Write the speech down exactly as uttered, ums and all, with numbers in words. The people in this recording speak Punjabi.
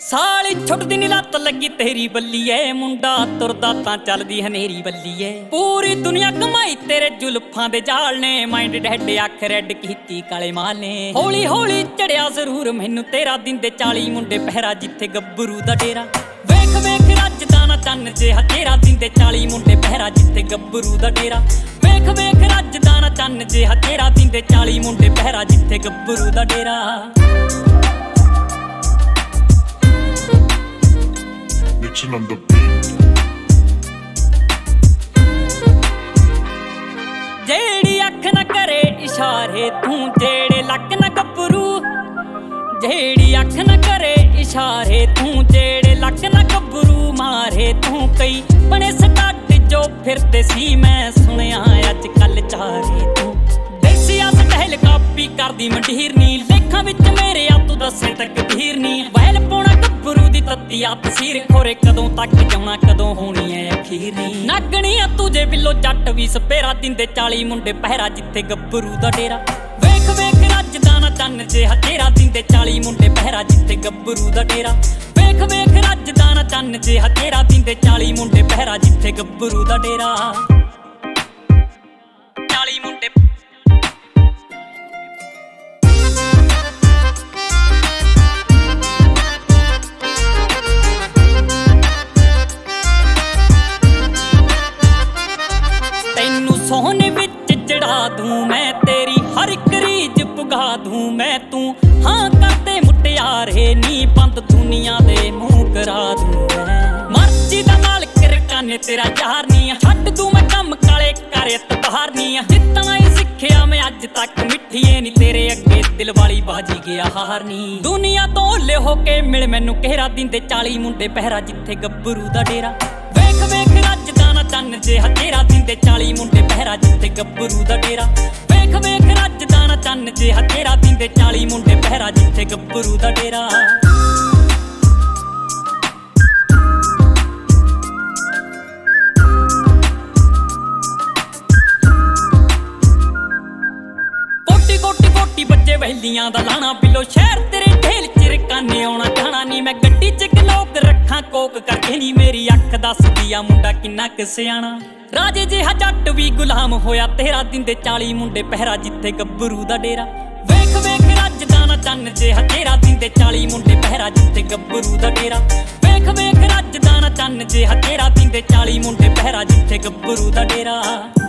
ਸਾਲੀ ਛੁੱਟਦੀ ਨੀ ਲੱਤ ਲੱਗੀ ਤੇਰੀ ਬੱਲੀਏ, ਮੁੰਡਾ ਤੁਰਦਾ ਤਾਂ ਚੱਲਦੀ ਹਨੇਰੀ ਬੱਲੀਏ। ਪੂਰੀ ਦੁਨੀਆ ਕਮਾਈ ਤੇਰੇ ਜ਼ੁਲਫਾਂ ਦੇ ਜਾਲ ਨੇ, ਮਾਈਂਡ ਡੈਡ ਅੱਖ ਰੈਡ ਕੀਤੀ ਕਾਲੇ ਮਾਲ ਨੇ। ਹੌਲੀ ਹੌਲੀ ਚੜਿਆ ਜ਼ਰੂਰ ਮੈਨੂੰ ਤੇਰਾ ਦਿੰਦੇ ਚਾਲੀ ਮੁੰਡੇ ਪਹਿਰਾ ਜਿੱਥੇ ਗੱਭਰੂ ਦਾ ਡੇਰਾ। ਵੇਖ ਵੇਖ ਰੱਜਦਾ ਨਾ ਚੰਨ ਜਿਹਾ ਤੇਰਾ ਦਿੰਦੇ ਚਾਲੀ ਮੁੰਡੇ ਪਹਿਰਾ ਜਿੱਥੇ ਗੱਭਰੂ ਦਾ ਡੇਰਾ। ਵੇਖ ਵੇਖ ਰੱਜਦਾ ਨਾ ਚੰਨ ਜਿਹਾ ਤੇਰਾ ਦਿੰਦੇ ਚਾਲੀ ਮੁੰਡੇ ਪਹਿਰਾ ਜਿੱਥੇ ਗੱਭਰੂ ਦਾ ਡੇਰਾ। On the beat. ਜਿਹੜੀ ਅੱਖ ਨਾ ਕਰੇ ਇਸ਼ਾਰੇ ਤੂੰ, ਜਿਹੜੇ ਲੱਕ ਨਾ ਗੱਭਰੂ। ਜਿਹੜੀ ਅੱਖ ਨਾ ਕਰੇ ਇਸ਼ਾਰੇ ਤੂੰ, ਜਿਹੜੇ ਲੱਕ ਨਾ ਗੱਭਰੂ ਮਾਰੇ ਤੂੰ। ਕਈ ਬਣੇ ਸਟਾਟ ਜੋ ਫਿਰਦੇ ਸੀ ਮੈਂ ਸੁਣਿਆ ਅੱਜ ਕੱਲ ਚਾਰੇ ਤੂੰ। ਦੇਸੀਆ ਸਟਾਈਲ ਕਾਪੀ ਕਰਦੀ ਮੰਡੀਰ ਨੀ, ਲੇਖਾਂ ਵਿੱਚ ਮੇਰੇ ਆ ਤੂੰ ਦੱਸੇ ਤਕਦੀਰ ਨੀ। ਵੈਲ ਪਾਉਣਾ ਗੱਭਰੂ ਦੀ ਤੱਤੀ ਆ ਤਸੀਰ, ਖੋਰੇ ਕਦੋਂ ਤੱਕ ਜਾਉਣਾ ਕਦੋਂ ਹੋਣੀ ਐ ਅਖੀਰ ਨੀ। ਨਾਗਣੀ ਆ ਤੁਝੇ ਬਿੱਲੋ ਜੱਟ ਵੀ ਸਪੇਰਾ ਦਿੰਦੇ ਚਾਲੀ ਮੁੰਡੇ ਪਹਿਰਾ ਜਿੱਥੇ ਗੱਭਰੂ ਦਾ ਡੇਰਾ। ਵੇਖ ਵੇਖ ਰੱਜਦਾ ਨਾ ਚੰਨ ਜਿਹਾ ਤੇਰਾ ਦਿੰਦੇ ਚਾਲੀ ਮੁੰਡੇ ਪਹਿਰਾ ਜਿੱਥੇ ਗੱਭਰੂ ਦਾ ਡੇਰਾ। ਵੇਖ ਵੇਖ ਰੱਜਦਾ ਨਾ ਚੰਨ ਜਿਹਾ ਤੇਰਾ ਦਿੰਦੇ ਚਾਲੀ ਮੁੰਡੇ ਪਹਿਰਾ ਜਿੱਥੇ ਗੱਭਰੂ ਦਾ ਡੇਰਾ। ਚਾਲੀ ਮੁੰਡੇ ਸੋਹਣੇ ਵਿੱਚ ਚੜਾ ਦੂੰ ਮੈਂ ਤੇਰੀ ਹਰ ਇੱਕ ਰੀਝ ਪੁਗਾ ਦੂੰ ਮੈਂ। ਤੂੰ ਹਾਂ ਕਰਦੇ ਮੁਟਿਆਰੇ ਨੀ ਬੰਦ ਦੁਨੀਆ ਦੇ ਮੂੰਹ ਕਰਾ ਦੂੰ ਮੈਂ। ਮਰਜ਼ੀ ਦਾ ਮਾਲਕ ਰਕਾਨੇ ਤੇਰਾ ਯਾਰ ਨੀ, ਛੱਡ ਦੂੰ ਮੈਂ ਕੰਮ ਕਾਲੇ ਕਰੇ ਤਬਾਰ ਨੀ। ਜਿੱਤਣਾ ਹੀ ਸਿੱਖਿਆ ਮੈਂ ਅੱਜ ਤੱਕ ਮਿੱਠੀਏ ਨੀ, ਤੇਰੇ ਅੱਗੇ ਦਿਲ ਵਾਲੀ ਬਾਜੀ ਗਿਆ ਹਾਰ ਨੀ। ਦੁਨੀਆ ਤੋਂ ਓਲੇ ਹੋ ਕੇ ਮਿਲ ਮੈਨੂੰ ਘੇਰਾ ਦਿੰਦੇ ਚਾਲੀ ਮੁੰਡੇ ਪਹਿਰਾ ਜਿੱਥੇ ਗੱਭਰੂ ਦਾ ਡੇਰਾ। ਵੇਖ ਵੇਖ ਰੱਜਦਾ ਨਾ ਚੰਨ ਜਿਹਾ ਤੇਰਾ ਦਿੰਦੇ ਚਾਲੀ ਮੁੰਡੇ ਪਹਿਰਾ ਜਿੱਥੇ ਗੱਭਰੂ ਦਾ ਡੇਰਾ। ਵੇਖ ਵੇਖ ਰੱਜਦਾ ਨਾ ਚੰਨ ਜਿਹਾ ਤੇਰਾ ਦਿੰਦੇ ਚਾਲੀ ਮੁੰਡੇ ਪਹਿਰਾ ਜਿੱਥੇ ਗੱਭਰੂ ਦਾ ਡੇਰਾ। ਕੋਟੀ ਕੋਟੀ ਕੋਟੀ ਬੱਚੇ ਵਹਿਲੀਆਂ ਦਾ ਲਾਣਾ, ਬਿੱਲੋ ਸ਼ਹਿਰ ਤੇਰੇ ਢੇਲ ਚ ਰਕਾਨੇ ਆਉਣਾ ਜਾਣਾ ਨੀ। ਮੈਂ ਗੱਡੀ ਚ ਗਲੋਕ ਰੱਖਾਂ ਕੋਕ ਕਰਕੇ ਨੀ, ਮੇਰੀ ਅੱਖ ਦੱਸਦੀ ਆ ਮੁੰਡਾ ਕਿੰਨਾ ਕੁ ਸਿਆਣਾ। ਰਾਜੇ ਜਿਹਾ ਜੱਟ ਵੀ ਗੁਲਾਮ ਹੋਇਆ ਤੇਰਾ ਦਿੰਦੇ ਚਾਲੀ ਮੁੰਡੇ ਪਹਿਰਾ ਜਿੱਥੇ ਗੱਭਰੂ ਦਾ ਡੇਰਾ। ਵੇਖ ਵੇਖ ਰੱਜਦਾ ਨਾ ਚੰਨ ਜਿਹਾ ਤੇਰਾ ਦਿੰਦੇ ਚਾਲੀ ਮੁੰਡੇ ਪਹਿਰਾ ਜਿੱਥੇ ਗੱਭਰੂ ਦਾ ਡੇਰਾ। ਵੇਖ ਵੇਖ ਰੱਜਦਾ ਨਾ ਚੰਨ ਜਿਹਾ ਤੇਰਾ ਦਿੰਦੇ ਚਾਲੀ ਮੁੰਡੇ ਪਹਿਰਾ ਜਿੱਥੇ ਗੱਭਰੂ ਦਾ ਡੇਰਾ।